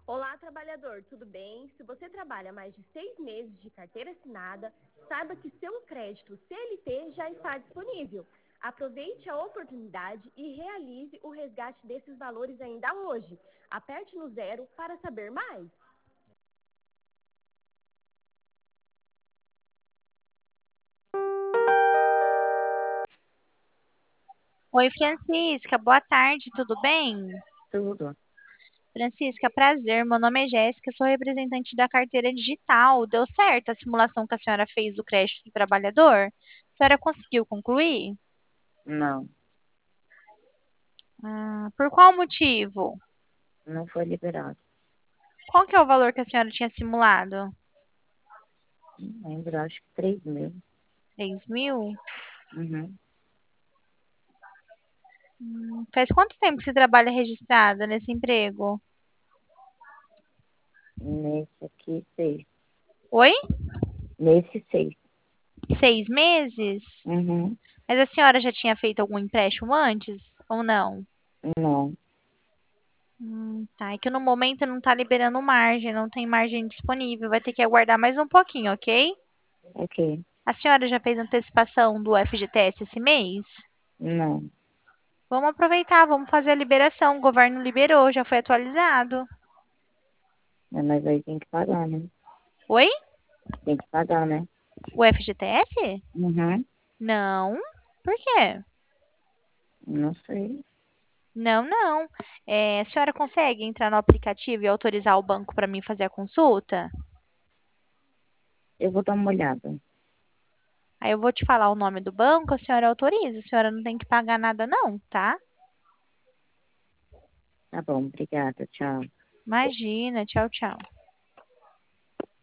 Olá, trabalhador, tudo bem? Se você trabalha mais de 6 meses de carteira assinada, saiba que seu crédito CLT já está disponível. Aproveite a oportunidade e realize o resgate desses valores ainda hoje. Aperte no 0 para saber mais. Oi, Francisca, boa tarde, tudo bem? Tudo. Francisca, prazer, meu nome é Jéssica, sou representante da carteira digital. Deu certo a simulação que a senhora fez do crédito do trabalhador? A senhora conseguiu concluir? Não, Por qual motivo? não foi liberado. Qual que é o valor que a senhora tinha simulado? Não lembro, acho que 3.000. 3.000? Uhum. Faz quanto tempo que você trabalha registrada nesse emprego? Nesse aqui, 6. Oi? Nesse 6. 6 meses? Uhum. Mas a senhora já tinha feito algum empréstimo antes ou não? Não, Tá, é que no momento não tá liberando margem, não tem margem disponível, vai ter que aguardar mais um pouquinho, ok? ok. A senhora já fez antecipação do FGTS esse mês? Não, Vamos aproveitar, vamos fazer a liberação. O governo liberou, já foi atualizado. mas aí tem que pagar, né? Oi? Tem que pagar, né? O FGTS? Uhum. Não. Por quê? Não sei. Não, não. A senhora consegue entrar no aplicativo e autorizar o banco para mim fazer a consulta? Eu vou dar uma olhada. Aí eu vou te falar o nome do banco, a senhora autoriza. A senhora não tem que pagar nada, não, tá? Tá bom, obrigada. Tchau. Imagina. Tchau, tchau.